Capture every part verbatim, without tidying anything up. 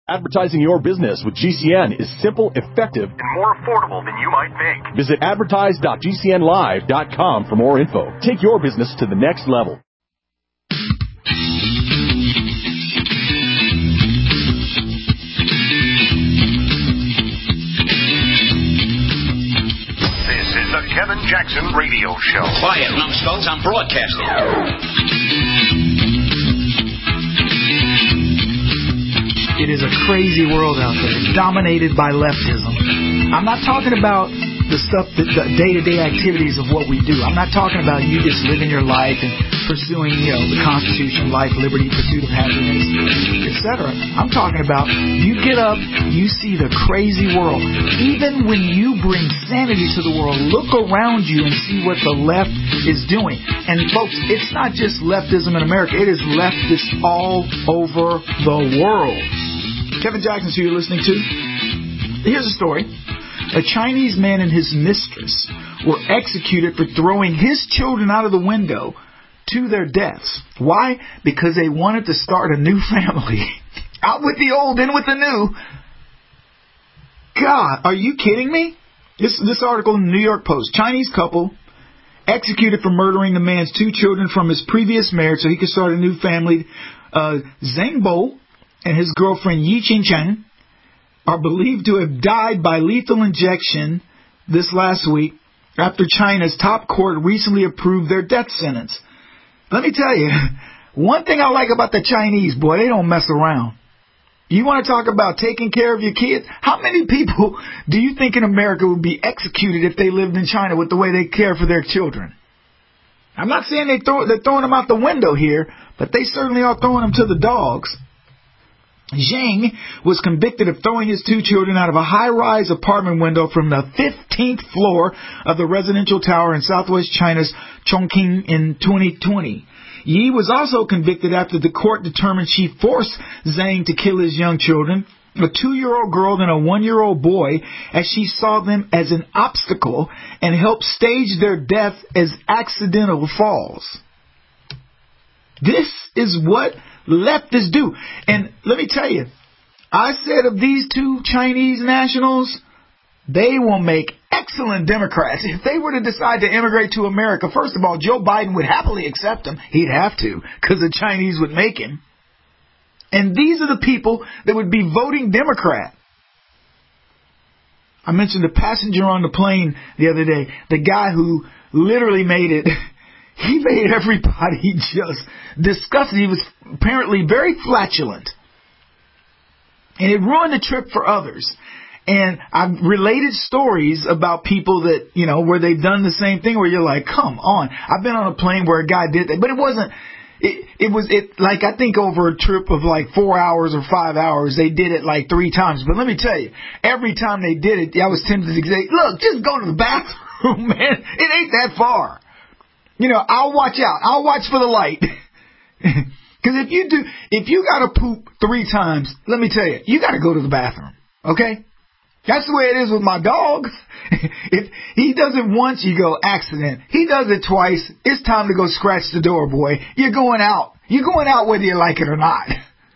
Advertising your business with G C N is simple, effective, and more affordable than you might think. Visit advertise dot g c n live dot com for more info. Take your business to the next level. This is the Kevin Jackson Radio Show. Quiet, numbskulls, I'm broadcasting. It is a crazy world out there, dominated by leftism. I'm not talking about the stuff, that, the day-to-day activities of what we do. I'm not talking about you just living your life and pursuing, you know, the Constitution, life, liberty, pursuit of happiness, et cetera. I'm talking about you get up, you see the crazy world. Even when you bring sanity to the world, look around you and see what the left is doing. And folks, it's not just leftism in America. It is leftists all over the world. Kevin Jackson, who you're listening to. Here's a story. A Chinese man and his mistress were executed for throwing his children out of the window to their deaths. Why? Because they wanted to start a new family. Out with the old, in with the new. God, are you kidding me? This, this article in the New York Post. Chinese couple executed for murdering the man's two children from his previous marriage so he could start a new family. Uh, Zhang Bo and his girlfriend Yi Qingchen are believed to have died by lethal injection this last week after China's top court recently approved their death sentence. Let me tell you, one thing I like about the Chinese, boy, they don't mess around. You want to talk about taking care of your kids? How many people do you think in America would be executed if they lived in China with the way they care for their children? I'm not saying they throw, they're throwing them out the window here, but they certainly are throwing them to the dogs. Zhang was convicted of throwing his two children out of a high-rise apartment window from the fifteenth floor of the residential tower in southwest China's Chongqing in twenty twenty. Yi was also convicted after the court determined she forced Zhang to kill his young children, a two-year-old girl and a one-year-old boy, as she saw them as an obstacle and helped stage their death as accidental falls. This is what leftists do. And let me tell you, I said of these two Chinese nationals, they will make excellent Democrats. If they were to decide to immigrate to America, first of all, Joe Biden would happily accept them. He'd have to, because the Chinese would make him. And these are the people that would be voting Democrat. I mentioned the passenger on the plane the other day, the guy who literally made it... He made everybody just disgusted. He was apparently very flatulent. And it ruined the trip for others. And I've related stories about people that, you know, where they've done the same thing where you're like, come on. I've been on a plane where a guy did that. But it wasn't, it, it was, it like, I think over a trip of like four hours or five hours, they did it like three times. But let me tell you, every time they did it, I was tempted to say, look, just go to the bathroom, man. It ain't that far. You know, I'll watch out. I'll watch for the light. Because if you do, if you got to poop three times, let me tell you, you got to go to the bathroom. Okay? That's the way it is with my dog. If he does it once, you go, accident. He does it twice, it's time to go scratch the door, boy. You're going out. You're going out whether you like it or not.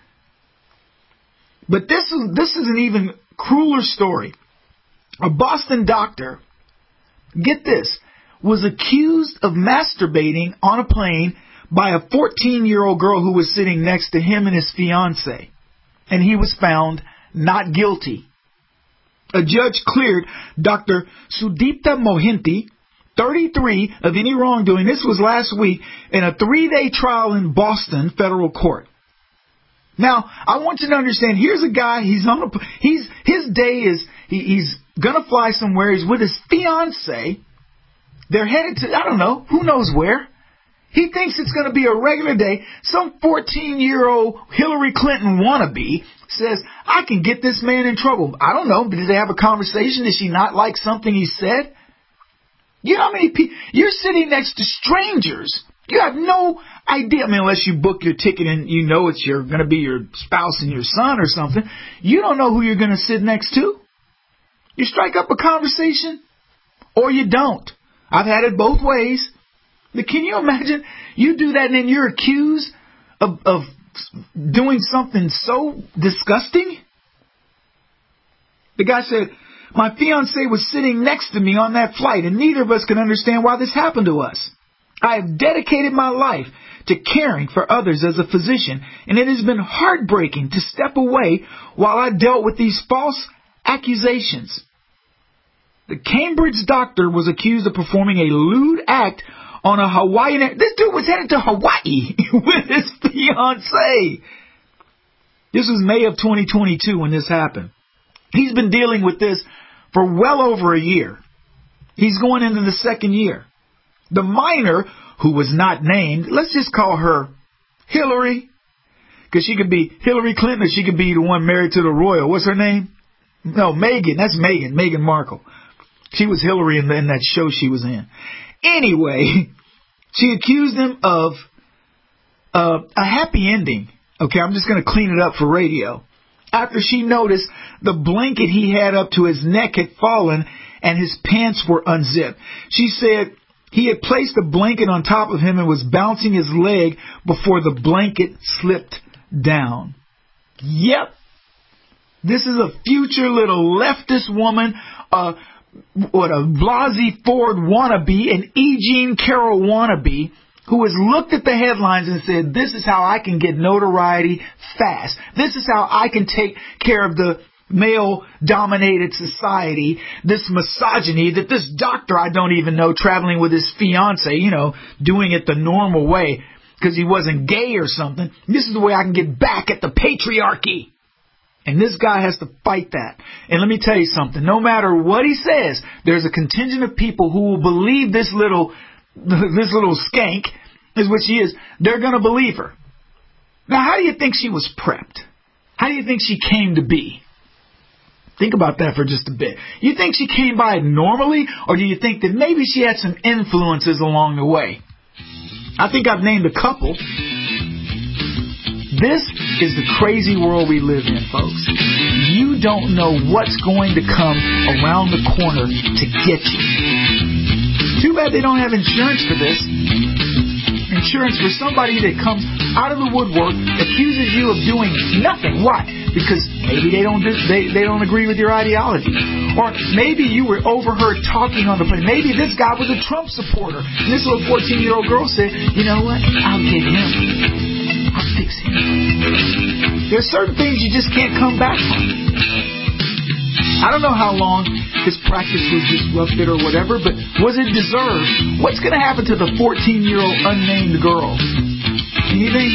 But this is, this is an even crueler story. A Boston doctor, get this, was accused of masturbating on a plane by a fourteen-year-old girl who was sitting next to him and his fiancée. And he was found not guilty. A judge cleared Doctor Sudipta Mohanty, thirty-three, of any wrongdoing. This was last week in a three-day trial in Boston federal court. Now, I want you to understand, here's a guy, he's on a, he's, his day is, he, he's going to fly somewhere, he's with his fiancée. They're headed to, I don't know, who knows where. He thinks it's going to be a regular day. Some fourteen-year-old Hillary Clinton wannabe says, I can get this man in trouble. I don't know. Did they have a conversation? Did she not like something he said? You know how many people, you're sitting next to strangers. You have no idea. I mean, unless you book your ticket and you know it's your, going to be your spouse and your son or something. You don't know who you're going to sit next to. You strike up a conversation or you don't. I've had it both ways. But can you imagine you do that and then you're accused of, of doing something so disgusting? The guy said, my fiance was sitting next to me on that flight, and neither of us can understand why this happened to us. I have dedicated my life to caring for others as a physician, and it has been heartbreaking to step away while I dealt with these false accusations. The Cambridge doctor was accused of performing a lewd act on a Hawaiian... This dude was headed to Hawaii with his fiancée. This was May of twenty twenty-two when this happened. He's been dealing with this for well over a year. He's going into the second year. The minor, who was not named, let's just call her Hillary, because she could be Hillary Clinton or she could be the one married to the royal. What's her name? No, Meghan. That's Meghan. Meghan Markle. She was Hillary in, the, in that show she was in. Anyway, she accused him of uh, a happy ending. Okay, I'm just going to clean it up for radio. After she noticed the blanket he had up to his neck had fallen and his pants were unzipped. She said he had placed a blanket on top of him and was bouncing his leg before the blanket slipped down. Yep. This is a future little leftist woman, uh, what a Blasey Ford wannabe, an E. Jean Carroll wannabe, who has looked at the headlines and said, this is how I can get notoriety fast. This is how I can take care of the male-dominated society, this misogyny that this doctor I don't even know traveling with his fiance, you know, doing it the normal way because he wasn't gay or something. This is the way I can get back at the patriarchy. And this guy has to fight that. And let me tell you something. No matter what he says, there's a contingent of people who will believe this little this little skank is what she is. They're going to believe her. Now, how do you think she was prepped? How do you think she came to be? Think about that for just a bit. You think she came by it normally, or do you think that maybe she had some influences along the way? I think I've named a couple. This is the crazy world we live in, folks. You don't know what's going to come around the corner to get you. Too bad they don't have insurance for this. Insurance for somebody that comes out of the woodwork, accuses you of doing nothing. Why? Because maybe they don't they, they don't agree with your ideology. Or maybe you were overheard talking on the plane. Maybe this guy was a Trump supporter. And this little fourteen-year-old girl said, you know what? I'll get him. I'll fix him. There's certain things you just can't come back from. I don't know how long his practice was disrupted or whatever, but was it deserved? What's going to happen to the fourteen-year-old unnamed girl? Anything?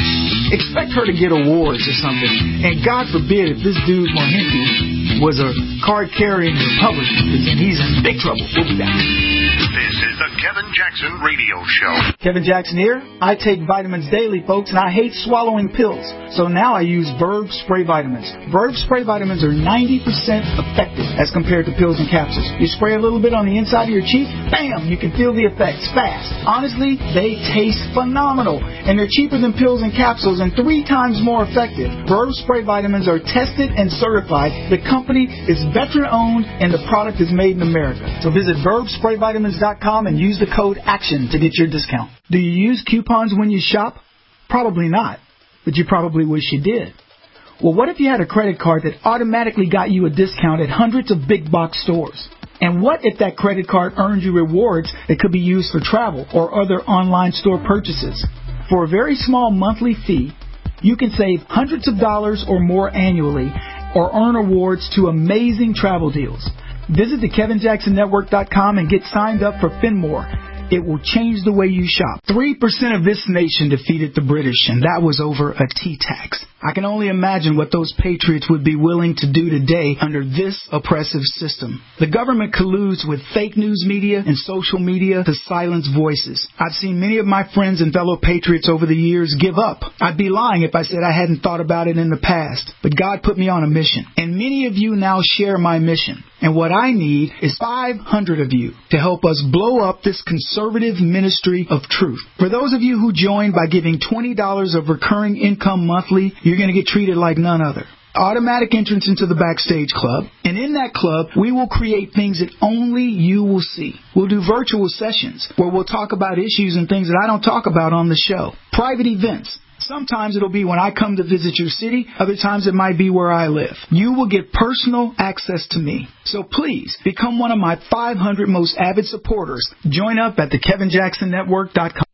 Expect her to get awards or something. And God forbid if this dude Mohindi was a card-carrying Republican, and he's in big trouble. We'll be back. This is the Kevin Jackson Radio Show. Kevin Jackson here. I take vitamins daily, folks, and I hate swallowing pills. So now I use Verb Spray Vitamins. Verb Spray Vitamins are ninety percent effective as compared to pills and capsules. You spray a little bit on the inside of your cheek, bam, you can feel the effects fast. Honestly, they taste phenomenal, and they're cheaper than pills and capsules and three times more effective. Verb Spray Vitamins are tested and certified. The company is veteran-owned, and the product is made in America. So visit verb spray vitamins dot com and use the code ACTION to get your discount. Do you use coupons when you shop? Probably not, but you probably wish you did. Well, what if you had a credit card that automatically got you a discount at hundreds of big box stores? And what if that credit card earned you rewards that could be used for travel or other online store purchases? For a very small monthly fee, you can save hundreds of dollars or more annually or earn awards to amazing travel deals. Visit the Kevin Jackson Network dot com and get signed up for Finmore. It will change the way you shop. Three percent of this nation defeated the British, and that was over a tea tax. I can only imagine what those patriots would be willing to do today under this oppressive system. The government colludes with fake news media and social media to silence voices. I've seen many of my friends and fellow patriots over the years give up. I'd be lying if I said I hadn't thought about it in the past, but God put me on a mission, and many of you now share my mission. And what I need is five hundred of you to help us blow up this conservative ministry of truth. For those of you who join by giving twenty dollars of recurring income monthly, you're going to get treated like none other. Automatic entrance into the Backstage Club. And in that club, we will create things that only you will see. We'll do virtual sessions where we'll talk about issues and things that I don't talk about on the show. Private events. Sometimes it'll be when I come to visit your city. Other times it might be where I live. You will get personal access to me. So please, become one of my five hundred most avid supporters. Join up at the Kevin Jackson Network dot com.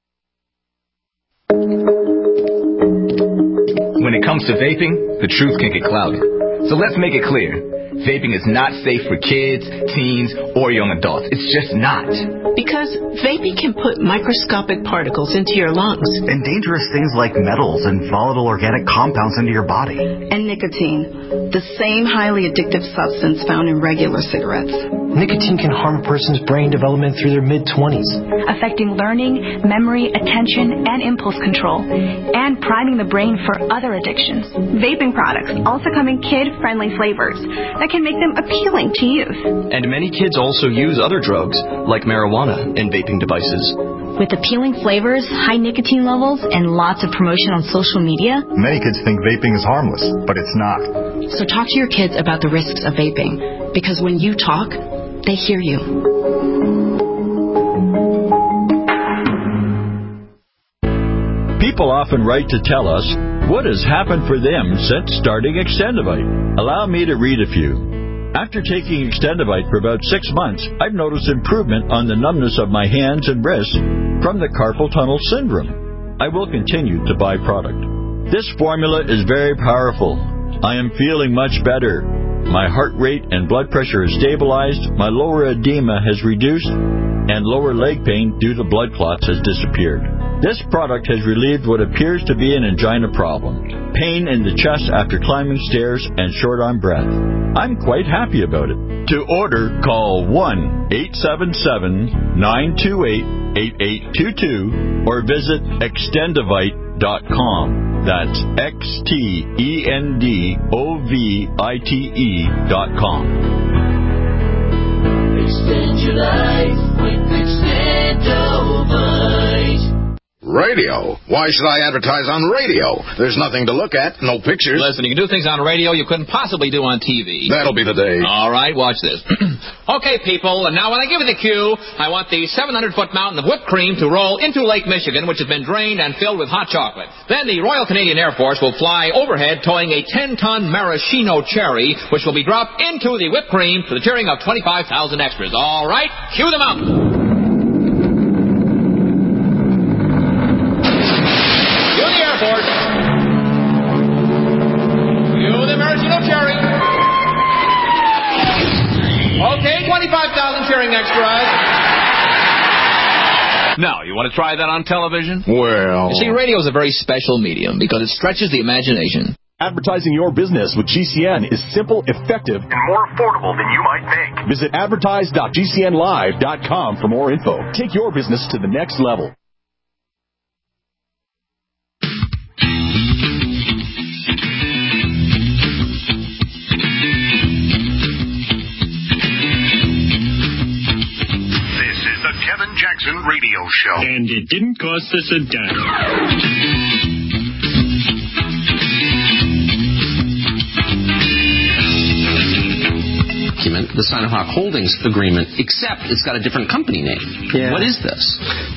When it comes to vaping, the truth can get clouded. So let's make it clear. Vaping is not safe for kids, teens, or young adults. It's just not. Because vaping can put microscopic particles into your lungs. And dangerous things like metals and volatile organic compounds into your body. And nicotine, the same highly addictive substance found in regular cigarettes. Nicotine can harm a person's brain development through their mid-twenties. Affecting learning, memory, attention, and impulse control. And priming the brain for other addictions. Vaping products also come in kid-friendly flavors that can make them appealing to youth. And many kids also use other drugs, like marijuana, in vaping devices. With appealing flavors, high nicotine levels, and lots of promotion on social media, many kids think vaping is harmless, but it's not. So talk to your kids about the risks of vaping, because when you talk, they hear you. People often write to tell us what has happened for them since starting Extendivite. Allow me to read a few. After taking Extendivite for about six months, I've noticed improvement on the numbness of my hands and wrists from the carpal tunnel syndrome. I will continue to buy product. This formula is very powerful. I am feeling much better. My heart rate and blood pressure is stabilized, my lower edema has reduced, and lower leg pain due to blood clots has disappeared. This product has relieved what appears to be an angina problem, pain in the chest after climbing stairs, and short on breath. I'm quite happy about it. To order, call one eight seven seven, nine two eight, eight eight two two or visit extendivite dot com. That's X T E N D O V I T E dot com. Extend your life with Extendivite. Radio? Why should I advertise on radio? There's nothing to look at, no pictures. Listen, you can do things on radio you couldn't possibly do on T V. That'll be the day. All right, watch this. Okay, people, and now when I give you the cue, I want the seven hundred foot mountain of whipped cream to roll into Lake Michigan, which has been drained and filled with hot chocolate. Then the Royal Canadian Air Force will fly overhead towing a ten ton maraschino cherry, which will be dropped into the whipped cream to the cheering of twenty-five thousand extras. All right, cue them out. Okay, twenty-five thousand cheering extras. Now, you want to try that on television? Well... You see, radio is a very special medium because it stretches the imagination. Advertising your business with G C N is simple, effective, and more affordable than you might think. Visit advertise dot G C N live dot com for more info. Take your business to the next level. Kevin Jackson Radio Show. And it didn't cost us a dime. The Sinohawk Holdings agreement, except it's got a different company name. Yeah. What is this?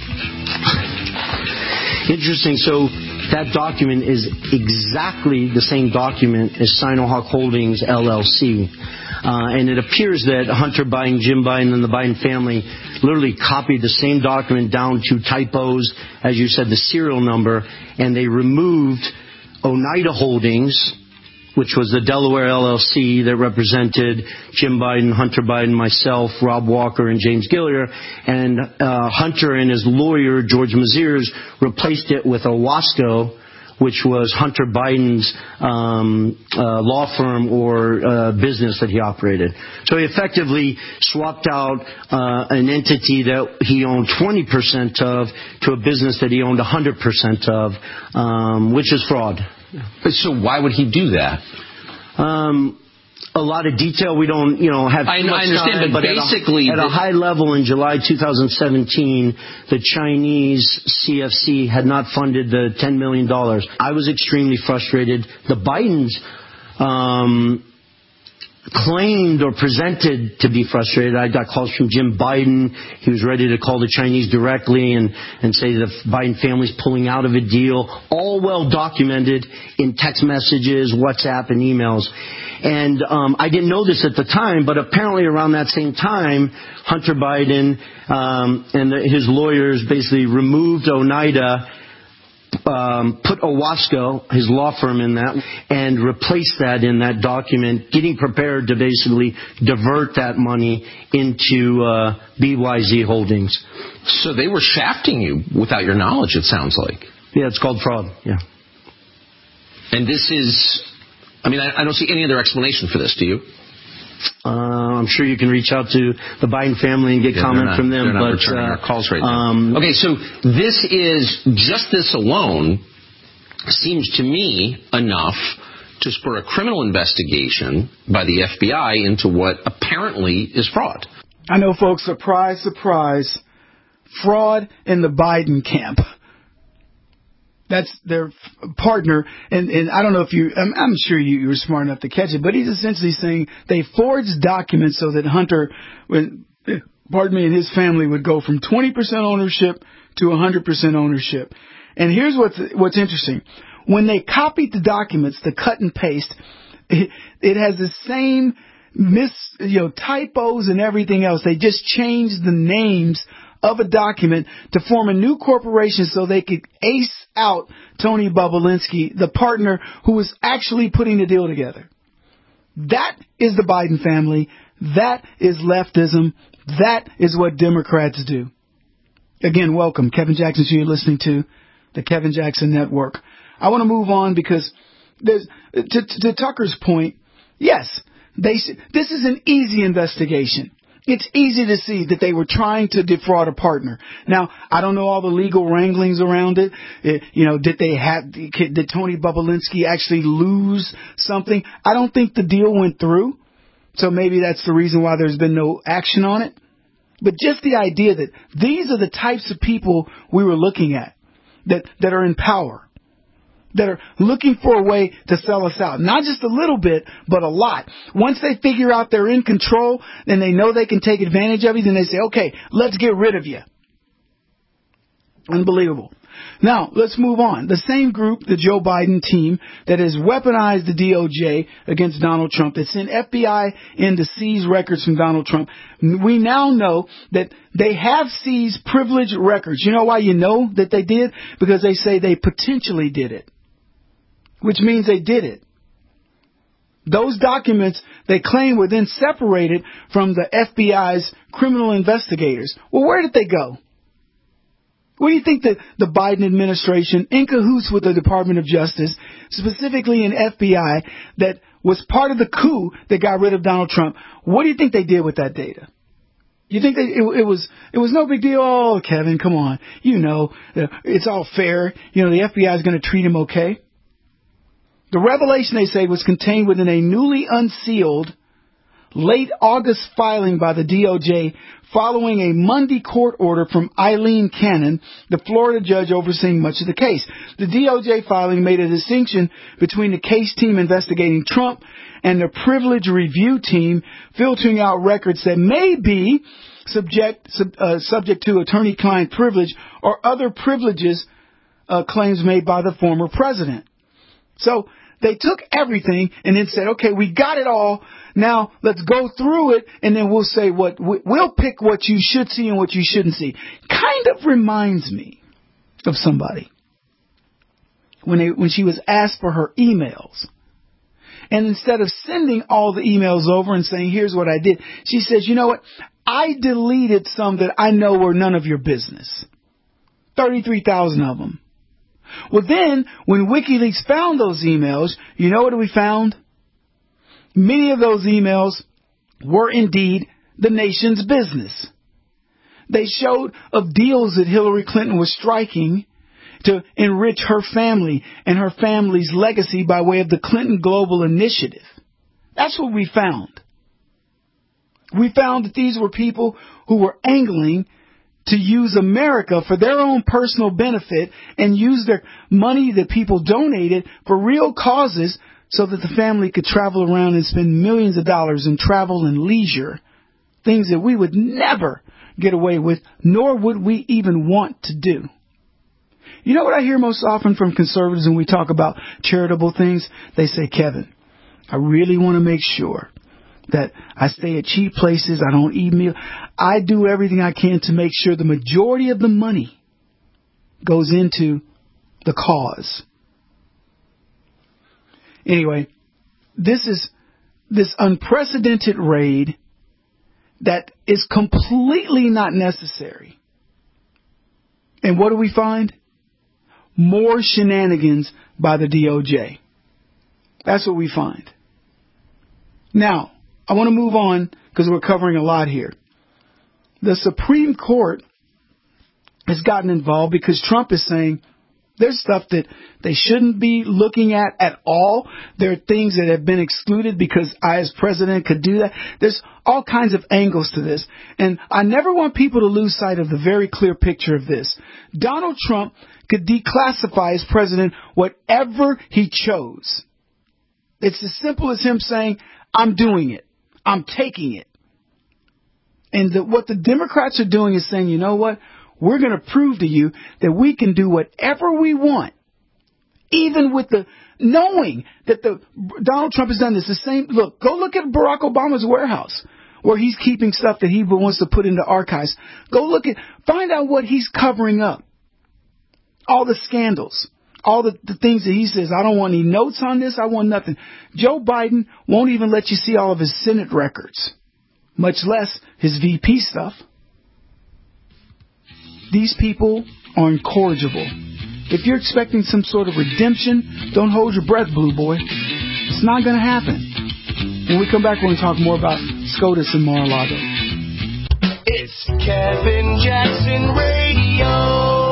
Interesting. So that document is exactly the same document as Sinohawk Holdings, L L C. Uh, and it appears that Hunter Biden, Jim Biden, and the Biden family literally copied the same document down to typos, as you said, the serial number, and they removed Oneida Holdings, which was the Delaware L L C that represented Jim Biden, Hunter Biden, myself, Rob Walker, and James Gilliar. And uh, Hunter and his lawyer, George Maziers, replaced it with Owasco, which was Hunter Biden's um, uh, law firm or uh, business that he operated. So he effectively swapped out uh, an entity that he owned twenty percent of to a business that he owned one hundred percent of, um, which is fraud. So why would he do that? Um, a lot of detail we don't, you know, have too I, much I understand, time, but, but basically... At a, at a high level in July two thousand seventeen, the Chinese C F C had not funded the ten million dollars. I was extremely frustrated. The Bidens... Um, claimed or presented to be frustrated. I got calls from Jim Biden. He was ready to call the Chinese directly and, and say the Biden family's pulling out of a deal. All well documented in text messages, WhatsApp, and emails. And um, I didn't know this at the time, but apparently around that same time, Hunter Biden um, and the, his lawyers basically removed Oneida, Um, put Owasco, his law firm, in that, and replaced that in that document, getting prepared to basically divert that money into uh, B Y Z Holdings. So they were shafting you without your knowledge, it sounds like. Yeah, it's called fraud, yeah. And this is, I mean, I, I don't see any other explanation for this, do you? Uh, I'm sure you can reach out to the Biden family and get yeah, comment not, from them. They're not but, returning uh, our calls right now. Um, okay, so this is, just this alone seems to me enough to spur a criminal investigation by the F B I into what apparently is fraud. I know, folks, surprise, surprise, fraud in the Biden camp. That's their partner, and, and I don't know if you, I'm, I'm sure you, you were smart enough to catch it, but he's essentially saying they forged documents so that Hunter, when, pardon me, and his family would go from twenty percent ownership to one hundred percent ownership. And here's what's, what's interesting. When they copied the documents, the cut and paste, it, it has the same mis, you know, typos and everything else. They just changed the names of a document to form a new corporation so they could ace out Tony Bobulinski, the partner who was actually putting the deal together. That is the Biden family. That is leftism. That is what Democrats do. Again, welcome. Kevin Jackson, so you're listening to the Kevin Jackson Network. I want to move on because there's, to, to, to Tucker's point, yes, they, this is an easy investigation. It's easy to see that they were trying to defraud a partner. Now, I don't know all the legal wranglings around it. it you know, did they have, did Tony Bobulinski actually lose something? I don't think the deal went through. So maybe that's the reason why there's been no action on it. But just the idea that these are the types of people we were looking at, that, that are in power, that are looking for a way to sell us out. Not just a little bit, but a lot. Once they figure out they're in control and they know they can take advantage of you, then they say, okay, let's get rid of you. Unbelievable. Now, let's move on. The same group, the Joe Biden team, that has weaponized the D O J against Donald Trump, that sent F B I in to seize records from Donald Trump. We now know that they have seized privileged records. You know why you know that they did? Because they say they potentially did it, which means they did it. Those documents they claim were then separated from the F B I's criminal investigators. Well, where did they go? Where do you think that the Biden administration, in cahoots with the Department of Justice, specifically in F B I, that was part of the coup that got rid of Donald Trump, what do you think they did with that data? You think that it, it was it was no big deal? Oh, Kevin, come on. You know, it's all fair. You know, the F B I is going to treat him okay. The revelation, they say, was contained within a newly unsealed late August filing by the D O J following a Monday court order from Eileen Cannon, the Florida judge overseeing much of the case. The D O J filing made a distinction between the case team investigating Trump and the privilege review team filtering out records that may be subject sub, uh, subject to attorney-client privilege or other privileges uh, claims made by the former president. So they took everything and then said, okay, we got it all. Now let's go through it and then we'll say what, we'll pick what you should see and what you shouldn't see. Kind of reminds me of somebody when they, when she was asked for her emails. And instead of sending all the emails over and saying, here's what I did, she says, you know what? I deleted some that I know were none of your business. thirty-three thousand of them. Well, then, when WikiLeaks found those emails, you know what we found? Many of those emails were indeed the nation's business. They showed of deals that Hillary Clinton was striking to enrich her family and her family's legacy by way of the Clinton Global Initiative. That's what we found. We found that these were people who were angling to use America for their own personal benefit and use their money that people donated for real causes so that the family could travel around and spend millions of dollars in travel and leisure, things that we would never get away with, nor would we even want to do. You know what I hear most often from conservatives when we talk about charitable things? They say, Kevin, I really want to make sure that I stay at cheap places, I don't eat meal. I do everything I can to make sure the majority of the money goes into the cause. Anyway, this is this unprecedented raid that is completely not necessary. And what do we find? More shenanigans by the D O J. That's what we find. Now, I want to move on because we're covering a lot here. The Supreme Court has gotten involved because Trump is saying there's stuff that they shouldn't be looking at at all. There are things that have been excluded because I as president could do that. There's all kinds of angles to this. And I never want people to lose sight of the very clear picture of this. Donald Trump could declassify as president whatever he chose. It's as simple as him saying, I'm doing it. I'm taking it. And the, what the Democrats are doing is saying, you know what? We're going to prove to you that we can do whatever we want, even with the knowing that the Donald Trump has done this. The same. Look, go look at Barack Obama's warehouse where he's keeping stuff that he wants to put into archives. Go look at, find out what he's covering up. All the scandals, all the, the things that he says, I don't want any notes on this, I want nothing. Joe Biden won't even let you see all of his Senate records, much less his V P stuff. These people are incorrigible. If you're expecting some sort of redemption, don't hold your breath, Blue Boy. It's not going to happen. When we come back, we're going to talk more about SCOTUS and Mar-a-Lago. It's Kevin Jackson Radio.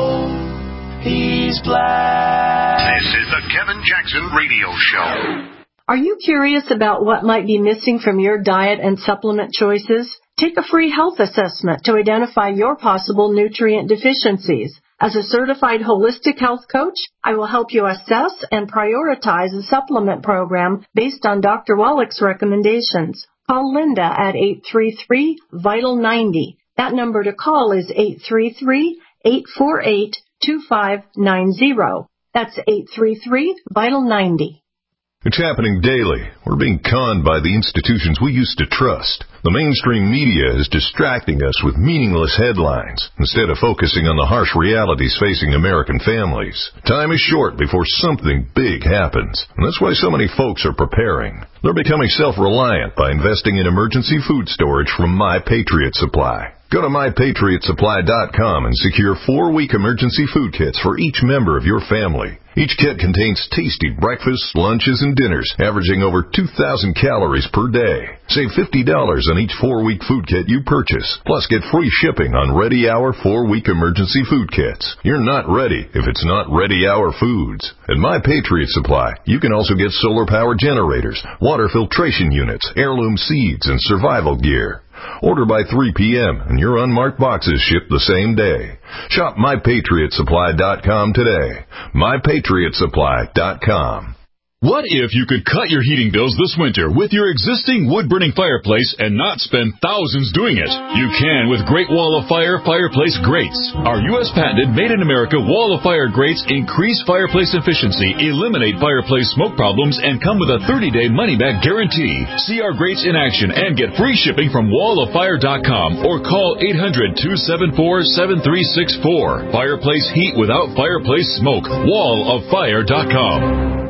He's black. This is the Kevin Jackson Radio Show. Are you curious about what might be missing from your diet and supplement choices? Take a free health assessment to identify your possible nutrient deficiencies. As a certified holistic health coach, I will help you assess and prioritize a supplement program based on Doctor Wallach's recommendations. Call Linda at eight three three, vital ninety. That number to call is eight three three, eight four eight, two five nine zero. That's eight three three, vital ninety. It's happening daily. We're being conned by the institutions we used to trust. The mainstream media is distracting us with meaningless headlines instead of focusing on the harsh realities facing American families. Time is short before something big happens, and that's why so many folks are preparing. They're becoming self-reliant by investing in emergency food storage from My Patriot Supply. Go to my patriot supply dot com and secure four-week emergency food kits for each member of your family. Each kit contains tasty breakfasts, lunches, and dinners, averaging over two thousand calories per day. Save fifty dollars on each four-week food kit you purchase, plus get free shipping on Ready Hour four-week emergency food kits. You're not ready if it's not Ready Hour Foods. At My Patriot Supply, you can also get solar power generators, water filtration units, heirloom seeds, and survival gear. Order by three p.m. and your unmarked boxes ship the same day. Shop my patriot supply dot com today. my patriot supply dot com. What if you could cut your heating bills this winter with your existing wood-burning fireplace and not spend thousands doing it? You can with Great Wall of Fire fireplace grates. Our U S patented made-in-America Wall of Fire grates increase fireplace efficiency, eliminate fireplace smoke problems, and come with a thirty-day money-back guarantee. See our grates in action and get free shipping from wall of fire dot com or call eight hundred, two seven four, seven three six four. Fireplace heat without fireplace smoke. wall of fire dot com.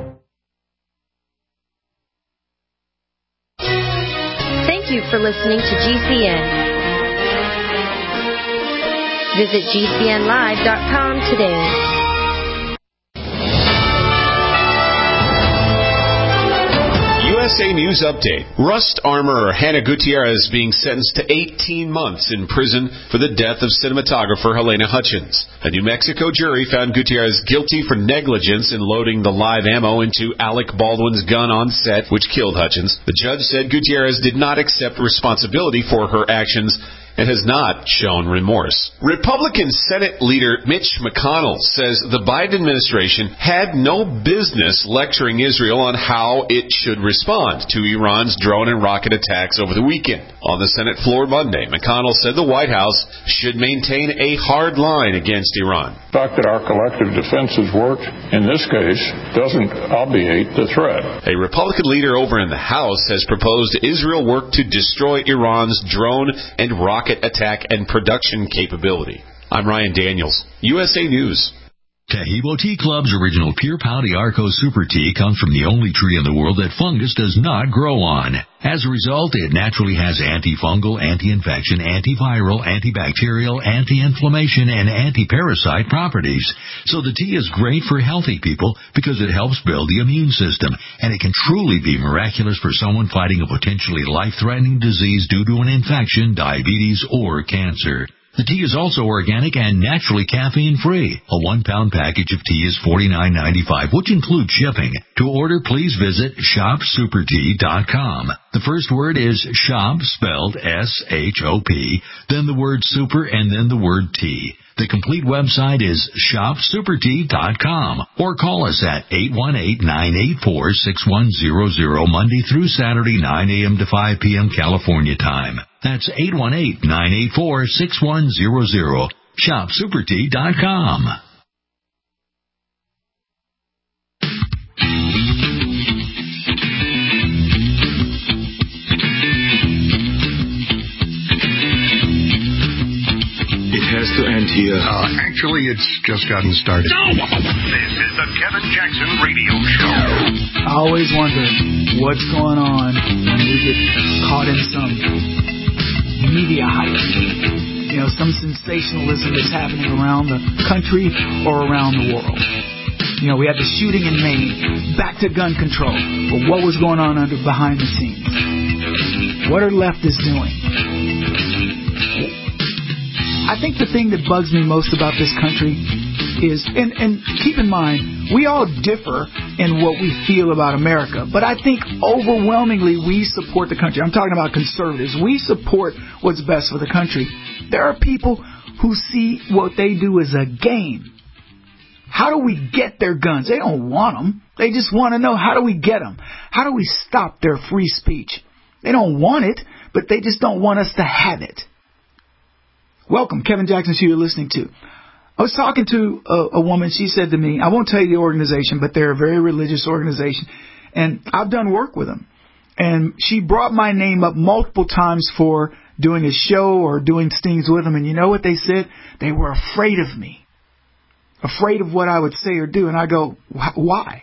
Thank you for listening to G C N. Visit G C N live dot com today. U S A News Update. Rust armorer Hannah Gutierrez being sentenced to eighteen months in prison for the death of cinematographer Helena Hutchins. A New Mexico jury found Gutierrez guilty for negligence in loading the live ammo into Alec Baldwin's gun on set, which killed Hutchins. The judge said Gutierrez did not accept responsibility for her actions and has not shown remorse. Republican Senate leader Mitch McConnell says the Biden administration had no business lecturing Israel on how it should respond to Iran's drone and rocket attacks over the weekend. On the Senate floor Monday, McConnell said the White House should maintain a hard line against Iran. The fact that our collective defenses worked in this case doesn't obviate the threat. A Republican leader over in the House has proposed Israel work to destroy Iran's drone and rocket attack and production capability. I'm Ryan Daniels, U S A News. Tahibo Tea Club's original Pure Pouty Arco Super Tea comes from the only tree in the world that fungus does not grow on. As a result, it naturally has antifungal, anti-infection, antiviral, antibacterial, anti-inflammation, and anti-parasite properties. So the tea is great for healthy people because it helps build the immune system, and it can truly be miraculous for someone fighting a potentially life-threatening disease due to an infection, diabetes, or cancer. The tea is also organic and naturally caffeine-free. A one-pound package of tea is forty-nine ninety-five, which includes shipping. To order, please visit shop super tea dot com. The first word is shop, spelled S H O P, then the word super, and then the word tea. The complete website is shop super tea dot com, or call us at eight one eight, nine eight four, six one zero zero Monday through Saturday, nine a.m. to five p.m. California time. That's eight one eight, nine eight four, six one zero zero. shop super tea dot com. It has to end here. Uh, actually, it's just gotten started. This is the Kevin Jackson Radio Show. I always wonder what's going on when we get caught in some media hype. You know, some sensationalism that's happening around the country or around the world. You know, we had the shooting in Maine, back to gun control. But what was going on under behind the scenes? What are leftists doing? I think the thing that bugs me most about this country is, and, and keep in mind, we all differ in what we feel about America, but I think overwhelmingly we support the country. I'm talking about conservatives. We support what's best for the country. There are people who see what they do as a game. How do we get their guns? They don't want them. They just want to know, how do we get them? How do we stop their free speech? They don't want it, but they just don't want us to have it. Welcome, Kevin Jackson Show you're listening to. I was talking to a, a woman. She said to me, I won't tell you the organization, but they're a very religious organization, and I've done work with them. And she brought my name up multiple times for doing a show or doing things with them. And you know what they said? They were afraid of me, afraid of what I would say or do. And I go, why?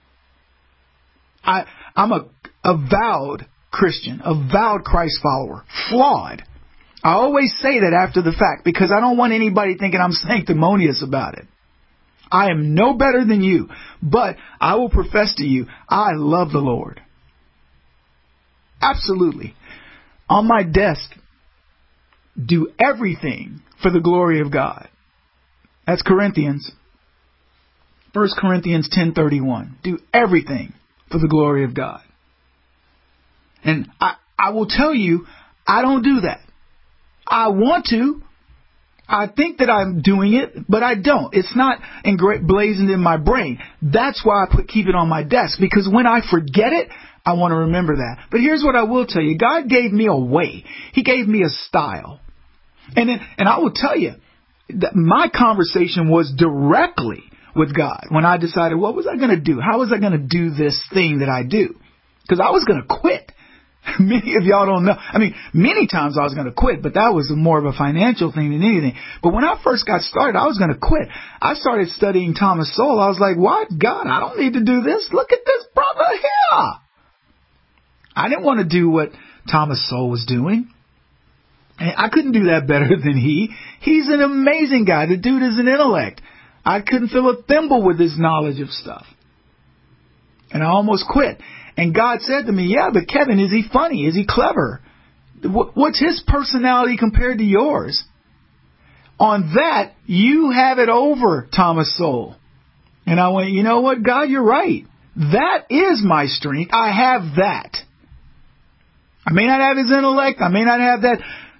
I, I'm a avowed Christian, avowed Christ follower, flawed. I always say that after the fact because I don't want anybody thinking I'm sanctimonious about it. I am no better than you, but I will profess to you, I love the Lord. Absolutely. On my desk, do everything for the glory of God. That's Corinthians. First Corinthians ten thirty-one. Do everything for the glory of God. And I, I will tell you, I don't do that. I want to. I think that I'm doing it, but I don't. It's not emblazoned in my brain. That's why I put keep it on my desk, because when I forget it, I want to remember that. But here's what I will tell you. God gave me a way. He gave me a style. And then, and I will tell you that my conversation was directly with God when I decided, what was I going to do? How was I going to do this thing that I do? Because I was going to quit. Many of y'all don't know. I mean, many times I was going to quit, but that was more of a financial thing than anything. But when I first got started, I was going to quit. I started studying Thomas Sowell. I was like, what? God, I don't need to do this. Look at this brother here. I didn't want to do what Thomas Sowell was doing. And I couldn't do that better than he. He's an amazing guy. The dude is an intellect. I couldn't fill a thimble with his knowledge of stuff. And I almost quit. And God said to me, yeah, but Kevin, is he funny? Is he clever? What's his personality compared to yours? On that, you have it over, Thomas Sowell. And I went, you know what, God, you're right. That is my strength. I have that. I may not have his intellect. I may not have that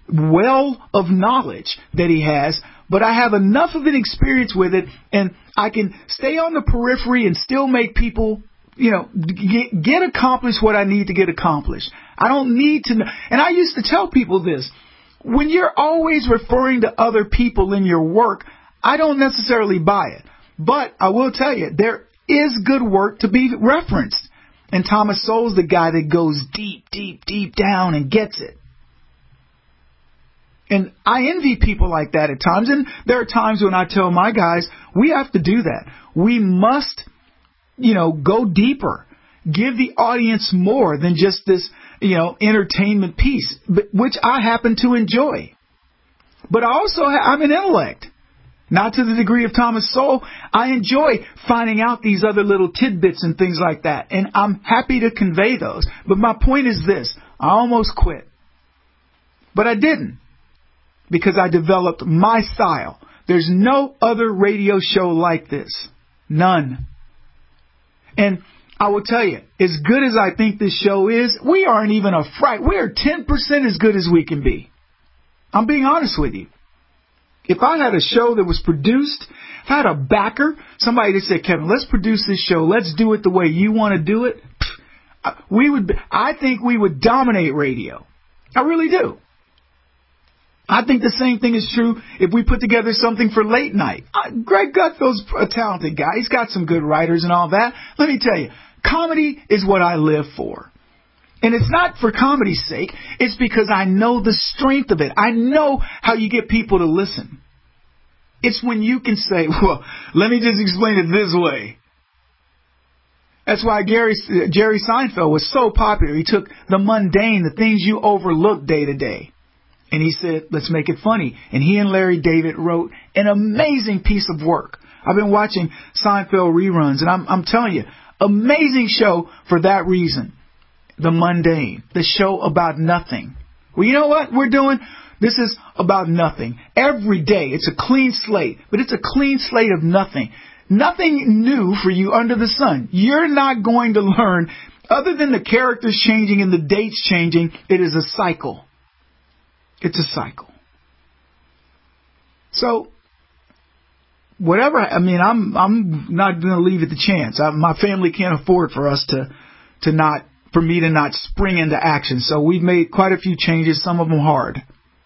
well of knowledge that he has, but I have enough of an experience with it, and I can stay on the periphery and still make people, you know, get, get accomplished what I need to get accomplished. I don't need to know. And I used to tell people this. When you're always referring to other people in your work, I don't necessarily buy it. But I will tell you, there is good work to be referenced. And Thomas Sowell's the guy that goes deep, deep, deep down and gets it. And I envy people like that at times. And there are times when I tell my guys, we have to do that. We must, you know, go deeper. Give the audience more than just this, you know, entertainment piece, which I happen to enjoy. But I also, I'm an intellect. Not to the degree of Thomas Sowell. I enjoy finding out these other little tidbits and things like that. And I'm happy to convey those. But my point is this. I almost quit. But I didn't. Because I developed my style. There's no other radio show like this. None. And I will tell you, as good as I think this show is, we aren't even a fright. We are ten percent as good as we can be. I'm being honest with you. If I had a show that was produced, if I had a backer, somebody that said, Kevin, let's produce this show, let's do it the way you want to do it, we would. I think we would dominate radio. I really do. I think the same thing is true if we put together something for late night. Uh, Greg Gutfield's a talented guy. He's got some good writers and all that. Let me tell you, comedy is what I live for. And it's not for comedy's sake. It's because I know the strength of it. I know how you get people to listen. It's when you can say, well, let me just explain it this way. That's why Gary, Jerry Seinfeld was so popular. He took the mundane, the things you overlook day to day. And he said, let's make it funny. And he and Larry David wrote an amazing piece of work. I've been watching Seinfeld reruns, and I'm, I'm telling you, amazing show for that reason. The mundane, the show about nothing. Well, you know what we're doing? This is about nothing. Every day, it's a clean slate, but it's a clean slate of nothing. Nothing new for you under the sun. You're not going to learn, other than the characters changing and the dates changing, it is a cycle. It's a cycle. So, whatever, I mean, I'm I'm not going to leave it to chance. I, my family can't afford for us to to not, for me to not spring into action. So we've made quite a few changes, some of them hard.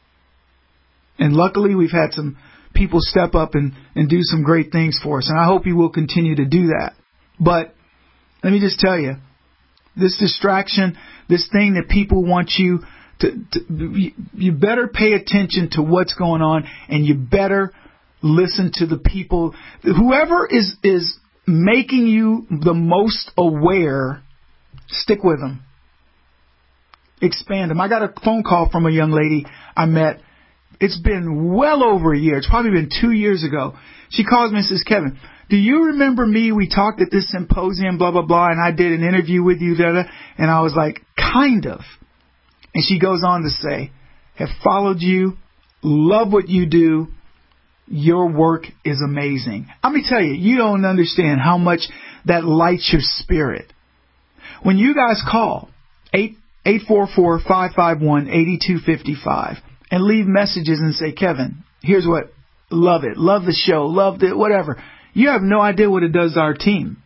And luckily we've had some people step up and, and do some great things for us. And I hope you will continue to do that. But let me just tell you, this distraction, this thing that people want you to, to you better pay attention to what's going on, and you better listen to the people. Whoever is, is making you the most aware, stick with them. Expand them. I got a phone call from a young lady I met. It's been well over a year. It's probably been two years ago. She calls me and says, Kevin, do you remember me? We talked at this symposium, blah, blah, blah, and I did an interview with you, da, da. And I was like, kind of. And she goes on to say, have followed you, love what you do. Your work is amazing. Let me tell you, you don't understand how much that lights your spirit. When you guys call eight four four, five five one, eight two five five and leave messages and say, Kevin, here's what, love it, love the show, love it, whatever. You have no idea what it does to our team.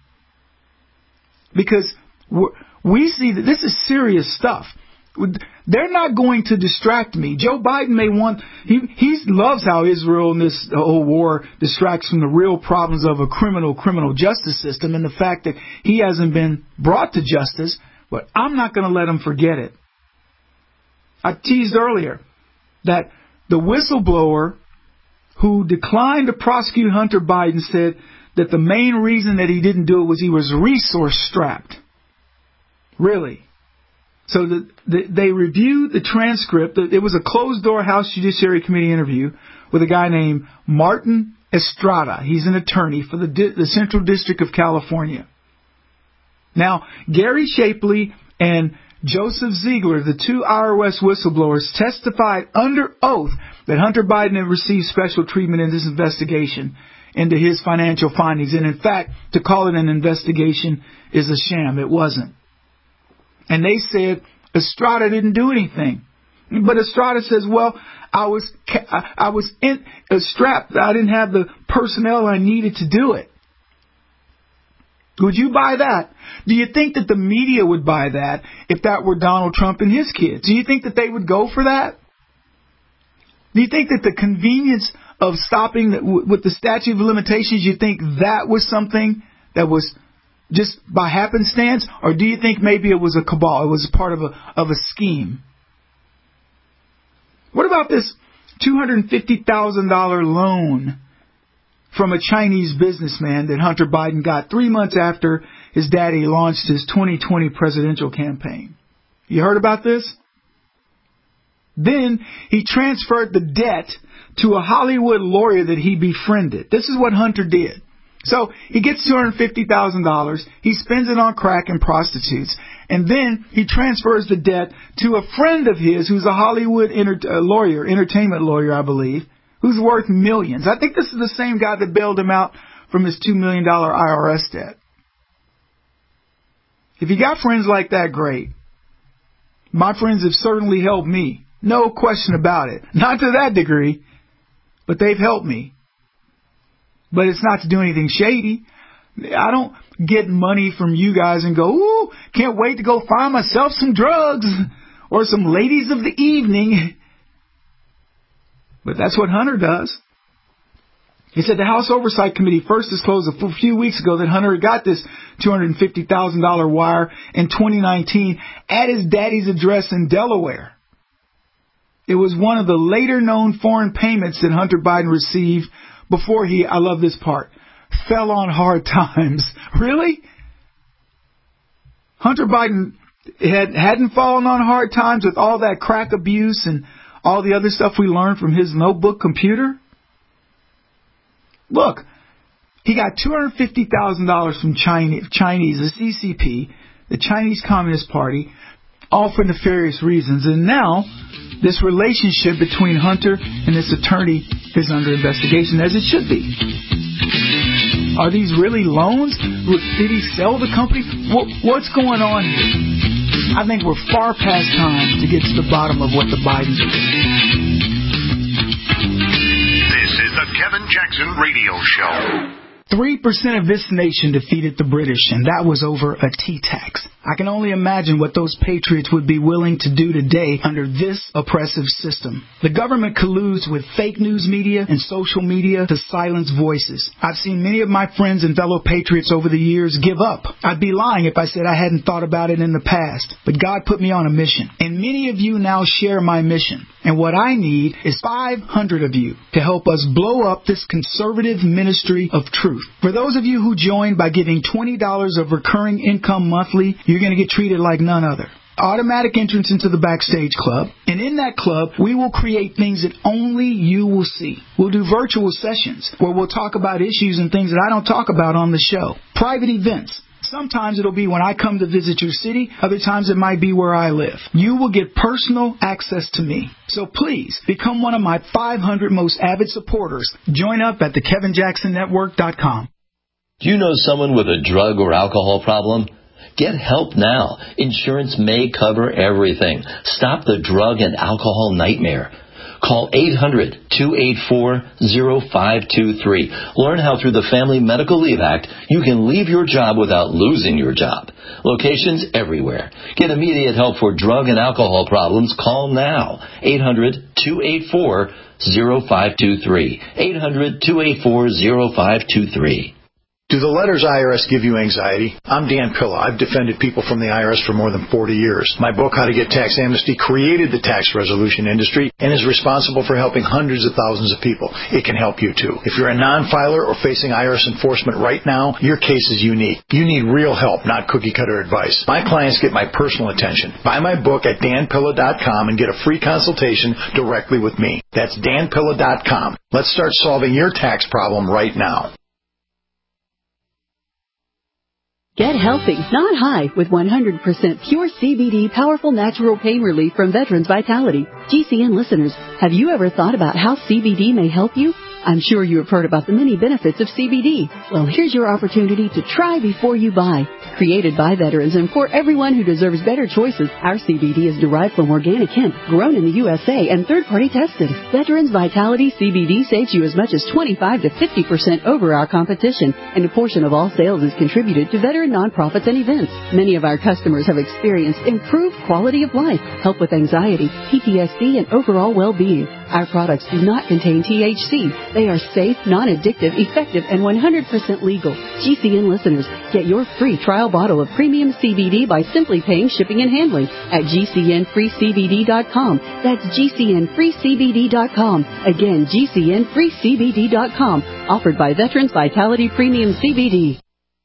Because we're, we see that this is serious stuff. They're not going to distract me. Joe Biden may want, he he loves how Israel and this whole war distracts from the real problems of a criminal, criminal justice system and the fact that he hasn't been brought to justice, but I'm not going to let him forget it. I teased earlier that the whistleblower who declined to prosecute Hunter Biden said that the main reason that he didn't do it was he was resource strapped. Really? So the, the, they reviewed the transcript. It was a closed-door House Judiciary Committee interview with a guy named Martin Estrada. He's an attorney for the, the Central District of California. Now, Gary Shapley and Joseph Ziegler, the two I R S whistleblowers, testified under oath that Hunter Biden had received special treatment in this investigation into his financial findings. And in fact, to call it an investigation is a sham. It wasn't. And they said Estrada didn't do anything. But Estrada says, well, I was I was in, uh, strapped. I didn't have the personnel I needed to do it. Would you buy that? Do you think that the media would buy that if that were Donald Trump and his kids? Do you think that they would go for that? Do you think that the convenience of stopping the, with the statute of limitations, you think that was something that was just by happenstance? Or do you think maybe it was a cabal? It was part of a of a scheme? What about this two hundred fifty thousand dollars loan from a Chinese businessman that Hunter Biden got three months after his daddy launched his twenty twenty presidential campaign? You heard about this? Then he transferred the debt to a Hollywood lawyer that he befriended. This is what Hunter did. So he gets two hundred fifty thousand dollars. He spends it on crack and prostitutes. And then he transfers the debt to a friend of his who's a Hollywood enter- uh, lawyer, entertainment lawyer, I believe, who's worth millions. I think this is the same guy that bailed him out from his two million dollars I R S debt. If you got friends like that, great. My friends have certainly helped me. No question about it. Not to that degree, but they've helped me. But it's not to do anything shady. I don't get money from you guys and go, ooh, can't wait to go find myself some drugs or some ladies of the evening. But that's what Hunter does. He said the House Oversight Committee first disclosed a few weeks ago that Hunter got this two hundred fifty thousand dollars wire in twenty nineteen at his daddy's address in Delaware. It was one of the later known foreign payments that Hunter Biden received before he, I love this part, fell on hard times. Really? Hunter Biden had, hadn't fallen on hard times with all that crack abuse and all the other stuff we learned from his notebook computer? Look, he got two hundred fifty thousand dollars from Chinese, Chinese, the C C P, the Chinese Communist Party, all for nefarious reasons. And now this relationship between Hunter and this attorney is under investigation, as it should be. Are these really loans? Did he sell the company? What's going on here? I think we're far past time to get to the bottom of what the Bidens are doing. This is the Kevin Jackson Radio Show. Three percent of this nation defeated the British, and that was over a tea tax. I can only imagine what those patriots would be willing to do today under this oppressive system. The government colludes with fake news media and social media to silence voices. I've seen many of my friends and fellow patriots over the years give up. I'd be lying if I said I hadn't thought about it in the past, but God put me on a mission, and many of you now share my mission. And what I need is five hundred of you to help us blow up this conservative ministry of truth. For those of you who join by giving twenty dollars of recurring income monthly, you're going to get treated like none other. Automatic entrance into the Backstage Club. And in that club, we will create things that only you will see. We'll do virtual sessions where we'll talk about issues and things that I don't talk about on the show. Private events. Sometimes it'll be when I come to visit your city. Other times it might be where I live. You will get personal access to me. So please become one of my five hundred most avid supporters. Join up at the kevin jackson network dot com. Do you know someone with a drug or alcohol problem? Get help now. Insurance may cover everything. Stop the drug and alcohol nightmare. Call eight hundred, two eight four, zero five two three. Learn how through the Family Medical Leave Act you can leave your job without losing your job. Locations everywhere. Get immediate help for drug and alcohol problems. Call now. eight hundred, two eight four, zero five two three. eight hundred, two eight four, zero five two three. Do the letters I R S give you anxiety? I'm Dan Pilla. I've defended people from the I R S for more than forty years. My book, How to Get Tax Amnesty, created the tax resolution industry and is responsible for helping hundreds of thousands of people. It can help you, too. If you're a non-filer or facing I R S enforcement right now, your case is unique. You need real help, not cookie-cutter advice. My clients get my personal attention. Buy my book at dan pilla dot com and get a free consultation directly with me. That's dan pilla dot com. Let's start solving your tax problem right now. Get healthy, not high, with one hundred percent pure C B D powerful natural pain relief from Veterans Vitality. G C N listeners, have you ever thought about how C B D may help you? I'm sure you have heard about the many benefits of C B D. Well, here's your opportunity to try before you buy. Created by veterans and for everyone who deserves better choices, our C B D is derived from organic hemp, grown in the U S A and third-party tested. Veterans Vitality C B D saves you as much as twenty-five to fifty percent over our competition, and a portion of all sales is contributed to veteran nonprofits and events. Many of our customers have experienced improved quality of life, help with anxiety, P T S D, and overall well-being. Our products do not contain T H C. They are safe, non-addictive, effective, and one hundred percent legal. G C N listeners, get your free trial bottle of premium C B D by simply paying shipping and handling at G C N free C B D dot com. That's G C N free C B D dot com. Again, G C N free C B D dot com. Offered by Veterans Vitality Premium C B D.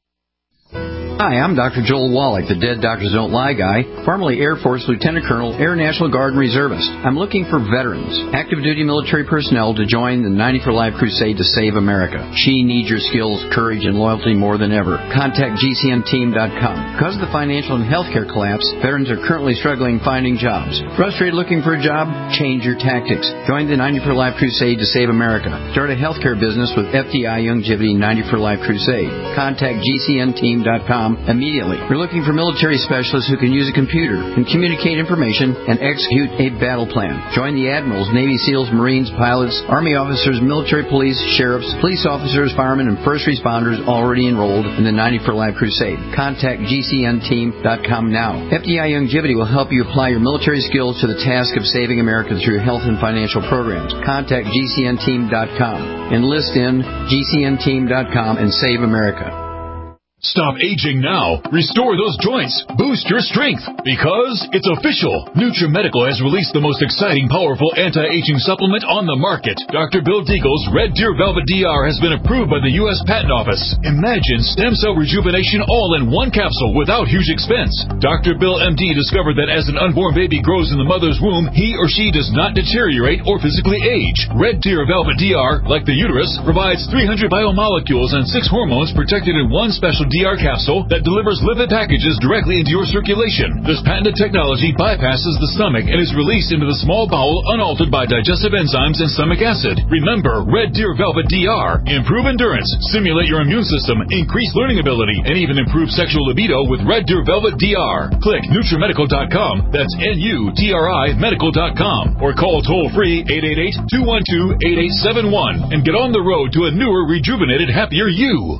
Hi, I'm Doctor Joel Wallach, the Dead Doctors Don't Lie guy, formerly Air Force Lieutenant Colonel, Air National Guard and Reservist. I'm looking for veterans, active duty military personnel to join the ninety for Life crusade to save America. She needs your skills, courage, and loyalty more than ever. Contact G C N team dot com. Because of the financial and healthcare collapse, veterans are currently struggling finding jobs. Frustrated looking for a job? Change your tactics. Join the ninety for Life crusade to save America. Start a healthcare business with F D I Youngevity ninety for Life crusade. Contact G C N team dot com immediately. We're looking for military specialists who can use a computer and communicate information and execute a battle plan. Join the admirals, Navy SEALs, Marines, pilots, Army officers, military police, sheriffs, police officers, firemen, and first responders already enrolled in the ninety for Life crusade. Contact G C N team dot com now. F D I Youngevity will help you apply your military skills to the task of saving America through health and financial programs. Contact G C N team dot com. Enlist in G C N team dot com and save America. Stop aging now. Restore those joints. Boost your strength. Because it's official. NutriMedical has released the most exciting, powerful anti-aging supplement on the market. Doctor Bill Deagle's Red Deer Velvet D R has been approved by the U S Patent Office. Imagine stem cell rejuvenation all in one capsule without huge expense. Doctor Bill M D discovered that as an unborn baby grows in the mother's womb, he or she does not deteriorate or physically age. Red Deer Velvet D R, like the uterus, provides three hundred biomolecules and six hormones protected in one special D R capsule that delivers lipid packages directly into your circulation. This patented technology bypasses the stomach and is released into the small bowel unaltered by digestive enzymes and stomach acid. Remember, Red Deer Velvet D R. Improve endurance, stimulate your immune system, increase learning ability, and even improve sexual libido with Red Deer Velvet D R. Click NutriMedical dot com, that's N U T R I medical dot com, or call toll-free eight eight eight, two one two, eight eight seven one and get on the road to a newer, rejuvenated, happier you.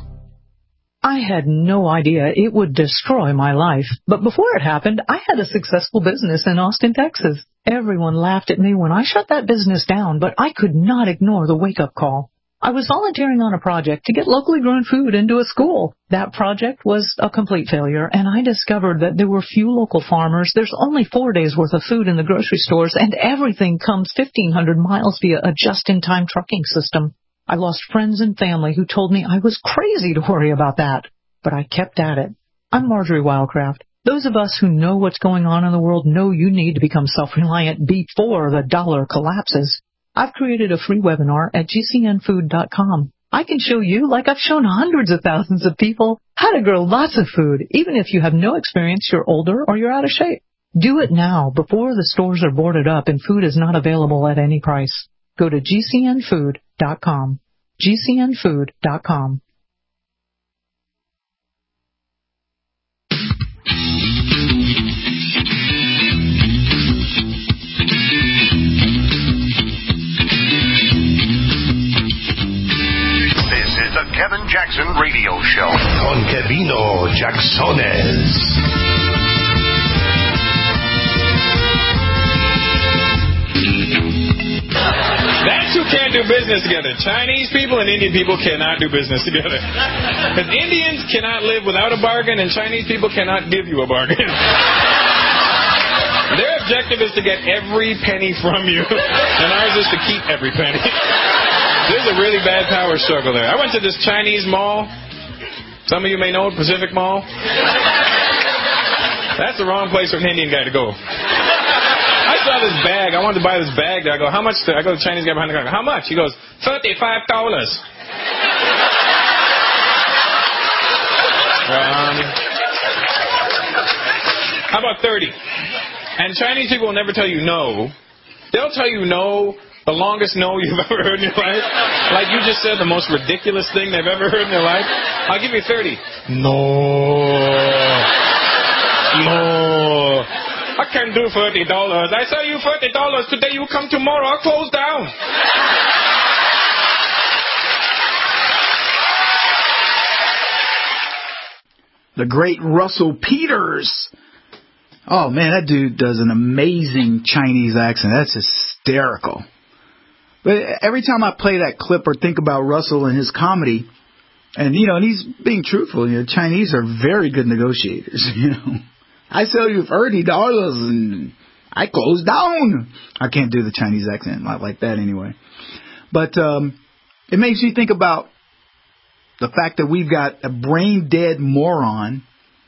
I had no idea it would destroy my life. But before it happened, I had a successful business in Austin, Texas. Everyone laughed at me when I shut that business down, but I could not ignore the wake-up call. I was volunteering on a project to get locally grown food into a school. That project was a complete failure, and I discovered that there were few local farmers. There's only four days' worth of food in the grocery stores, and everything comes fifteen hundred miles via a just-in-time trucking system. I lost friends and family who told me I was crazy to worry about that, but I kept at it. I'm Marjorie Wildcraft. Those of us who know what's going on in the world know you need to become self-reliant before the dollar collapses. I've created a free webinar at G C N food dot com. I can show you, like I've shown hundreds of thousands of people, how to grow lots of food, even if you have no experience, you're older, or you're out of shape. Do it now, before the stores are boarded up and food is not available at any price. Go to G C N food dot com. G C N food dot com. This is the Kevin Jackson Radio Show. Con Kevino Jacksones. That's who can't do business together. Chinese people and Indian people cannot do business together. Because Indians cannot live without a bargain, and Chinese people cannot give you a bargain. Their objective is to get every penny from you, and ours is to keep every penny. There's a really bad power struggle there. I went to this Chinese mall. Some of you may know it, Pacific Mall. That's the wrong place for an Indian guy to go. I saw this bag. I wanted to buy this bag. I go, how much? I go to the Chinese guy behind the counter. How much? He goes, thirty-five dollars. Um, how about thirty? And Chinese people will never tell you no. They'll tell you no The longest no you've ever heard in your life? Like you just said, the most ridiculous thing they've ever heard in their life? I'll give you thirty. No. No. I can't do thirty dollars. I sell you thirty dollars today. You come tomorrow. I'll close down. The great Russell Peters. Oh, man, that dude does an amazing Chinese accent. That's hysterical. But every time I play that clip or think about Russell and his comedy, and, you know, and he's being truthful, you know, Chinese are very good negotiators, you know. I sell you thirty dollars and I close down. I can't do the Chinese accent, not like that anyway. But um, it makes me think about the fact that we've got a brain-dead moron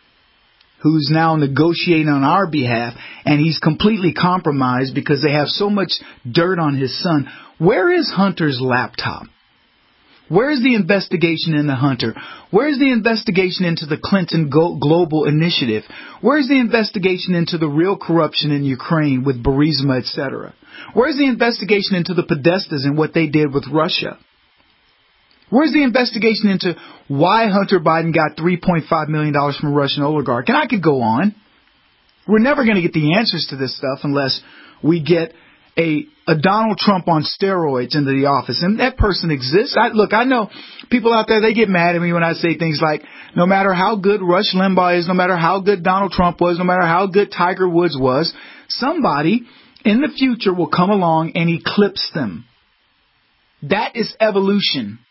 who's now negotiating on our behalf, and he's completely compromised because they have so much dirt on his son. Where is Hunter's laptop? Where's the investigation into Hunter? Where's the investigation into the Clinton Global Initiative? Where's the investigation into the real corruption in Ukraine with Burisma, et cetera? Where's the investigation into the Podestas and what they did with Russia? Where's the investigation into why Hunter Biden got three point five million dollars from a Russian oligarch? And I could go on. We're never going to get the answers to this stuff unless we get a, a Donald Trump on steroids into the office. And that person exists. I, look, I know people out there, they get mad at me when I say things like, no matter how good Rush Limbaugh is, no matter how good Donald Trump was, no matter how good Tiger Woods was, somebody in the future will come along and eclipse them. That is evolution.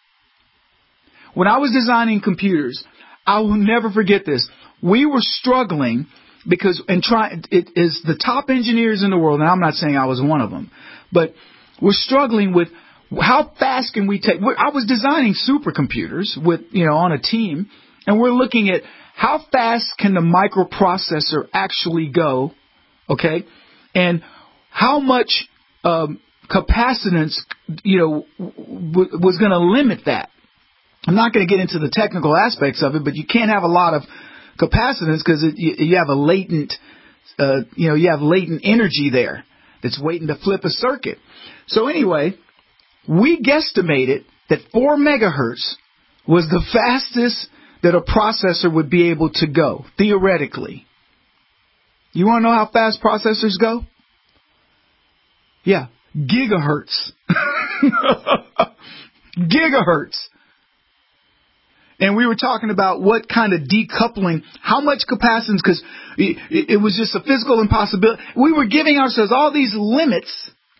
When I was designing computers, I will never forget this. We were struggling because, and try, it is the top engineers in the world, and I'm not saying I was one of them, but we're struggling with how fast can we take. I was designing supercomputers with, you know, on a team, and we're looking at how fast can the microprocessor actually go, okay, and how much um, capacitance, you know, w- was going to limit that. I'm not going to get into the technical aspects of it, but you can't have a lot of capacitance because you, you have a latent, uh, you know, you have latent energy there that's waiting to flip a circuit. So anyway, we guesstimated that four megahertz was the fastest that a processor would be able to go, theoretically. You want to know how fast processors go? Yeah, gigahertz. Gigahertz. And we were talking about what kind of decoupling, how much capacitance, because it, it, it was just a physical impossibility. We were giving ourselves all these limits.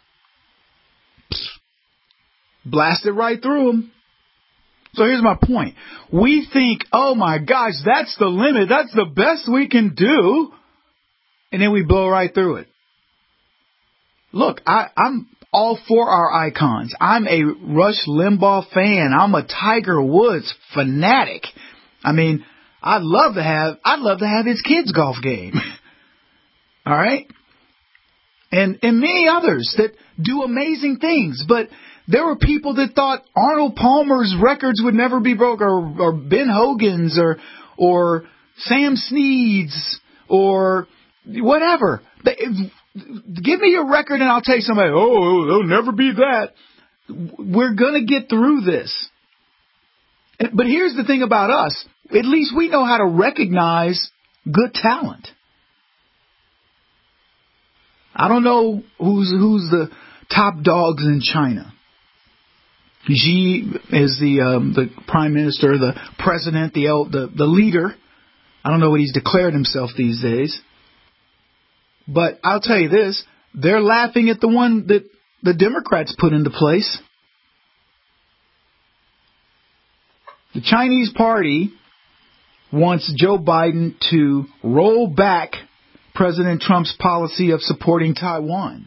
Blasted right through them. So here's my point. We think, oh my gosh, that's the limit. That's the best we can do. And then we blow right through it. Look, I, I'm all for our icons. I'm a Rush Limbaugh fan. I'm a Tiger Woods fanatic. I mean, I'd love to have, I'd love to have his kids' golf game. All right? And, and many others that do amazing things. But there were people that thought Arnold Palmer's records would never be broken, or, or Ben Hogan's, or, or Sam Snead's, or whatever. They, give me your record and I'll tell you somebody, oh, there'll never be that. We're going to get through this. But here's the thing about us. At least we know how to recognize good talent. I don't know who's who's the top dogs in China. Xi is the um, the prime minister, the president, the, the the leader. I don't know what he's declared himself these days. But I'll tell you this, they're laughing at the one that the Democrats put into place. The Chinese party wants Joe Biden to roll back President Trump's policy of supporting Taiwan.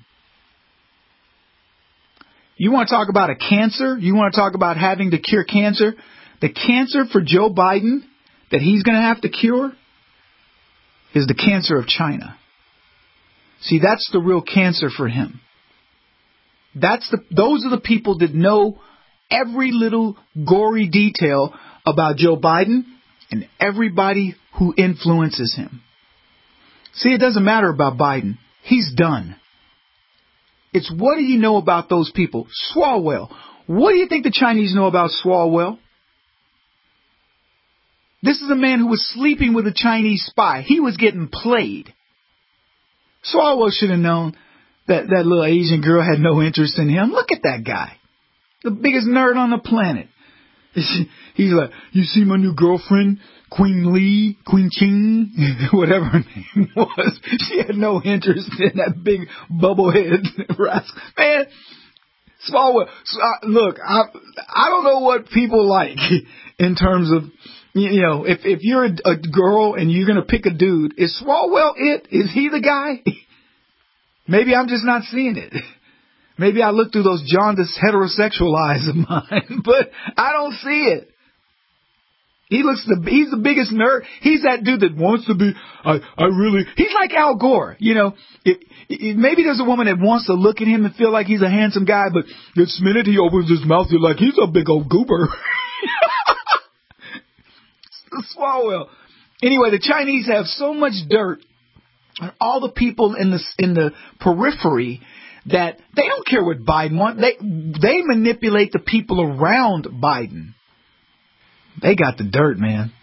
You want to talk about a cancer? You want to talk about having to cure cancer? The cancer for Joe Biden that he's going to have to cure is the cancer of China. See, that's the real cancer for him. That's the, those are the people that know every little gory detail about Joe Biden and everybody who influences him. See, it doesn't matter about Biden. He's done. It's what do you know about those people? Swalwell. What do you think the Chinese know about Swalwell? This is a man who was sleeping with a Chinese spy. He was getting played. Swalwell should have known that that little Asian girl had no interest in him. Look at that guy. The biggest nerd on the planet. He's like, you see my new girlfriend, Queen Lee, Queen Ching, whatever her name was. She had no interest in that big bubblehead rascal. Man, Swalwell, look, I, I don't know what people like in terms of, you know, if, if you're a, a girl and you're going to pick a dude, is Swalwell it? Is he the guy? Maybe I'm just not seeing it. Maybe I look through those jaundiced heterosexual eyes of mine, but I don't see it. He looks the, he's the biggest nerd. He's that dude that wants to be, I, I really, he's like Al Gore. You know, it, it, maybe there's a woman that wants to look at him and feel like he's a handsome guy, but this minute he opens his mouth, you're like, he's a big old goober. Swalwell. Anyway, the Chinese have so much dirt on all the people in the, in the periphery that they don't care what Biden wants. They, they manipulate the people around Biden. They got the dirt, man.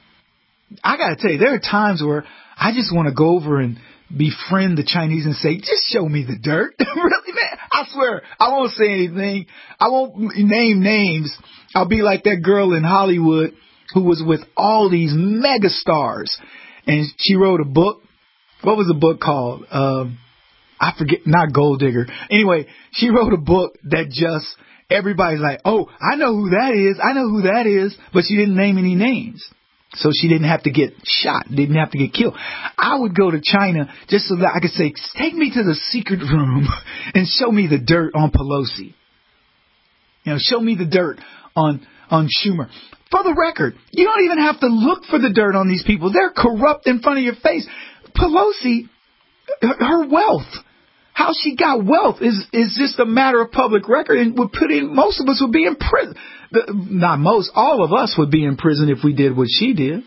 I got to tell you, there are times where I just want to go over and befriend the Chinese and say, just show me the dirt. Really, man? I swear, I won't say anything. I won't name names. I'll be like that girl in Hollywood who was with all these mega stars. And she wrote a book. What was the book called? Um, I forget, not Gold Digger. Anyway, she wrote a book that just... everybody's like, oh, I know who that is. I know who that is. But she didn't name any names. So she didn't have to get shot. Didn't have to get killed. I would go to China just so that I could say, take me to the secret room and show me the dirt on Pelosi. You know, show me the dirt on, on Schumer. For the record, you don't even have to look for the dirt on these people. They're corrupt in front of your face. Pelosi, her wealth. How she got wealth is, is just a matter of public record, and would put in, most of us would be in prison. The, not most, all of us would be in prison if we did what she did.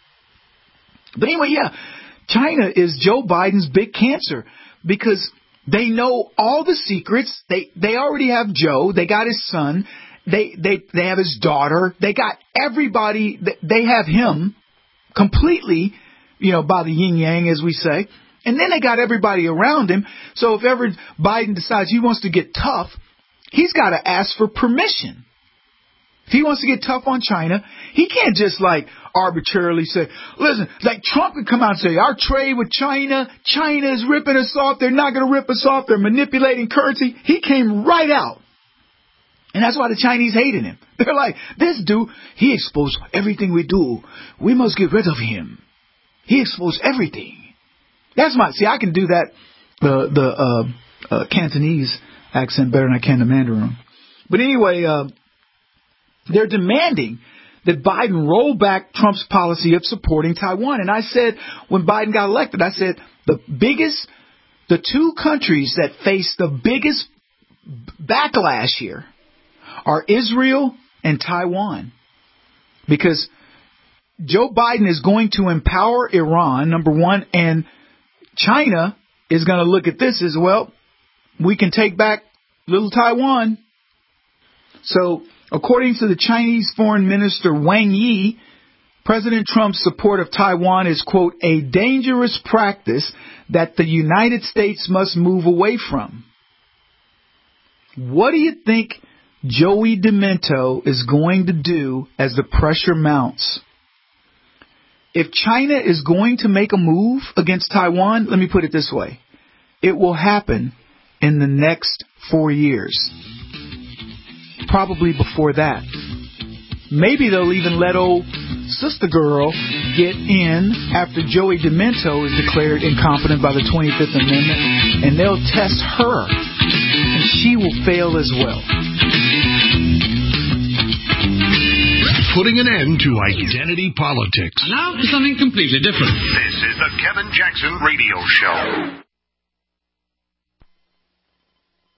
But anyway, yeah, China is Joe Biden's big cancer because they know all the secrets. They they already have Joe. They got his son. They they they have his daughter. They got everybody. They have him completely, you know, by the yin yang, as we say. And then they got everybody around him. So if ever Biden decides he wants to get tough, he's got to ask for permission. If he wants to get tough on China, he can't just like arbitrarily say, listen, like Trump could come out and say, our trade with China, China is ripping us off. They're not going to rip us off. They're manipulating currency. He came right out. And that's why the Chinese hated him. They're like, this dude, he exposed everything we do. We must get rid of him. He exposed everything. That's my, see, I can do that, the, the, uh, uh, Cantonese accent better than I can the Mandarin. But anyway, uh, they're demanding that Biden roll back Trump's policy of supporting Taiwan. And I said, when Biden got elected, I said, the biggest, the two countries that face the biggest backlash here are Israel and Taiwan. Because Joe Biden is going to empower Iran, number one, and China is going to look at this as, well, we can take back little Taiwan. So, according to the Chinese Foreign Minister Wang Yi, President Trump's support of Taiwan is, quote, a dangerous practice that the United States must move away from. What do you think Joey Demento is going to do as the pressure mounts? If China is going to make a move against Taiwan, let me put it this way. It will happen in the next four years. Probably before that. Maybe they'll even let old sister girl get in after Joey Demento is declared incompetent by the twenty-fifth Amendment, and they'll test her, and she will fail as well. Putting an end to identity politics. Now to something completely different. This is the Kevin Jackson Radio Show.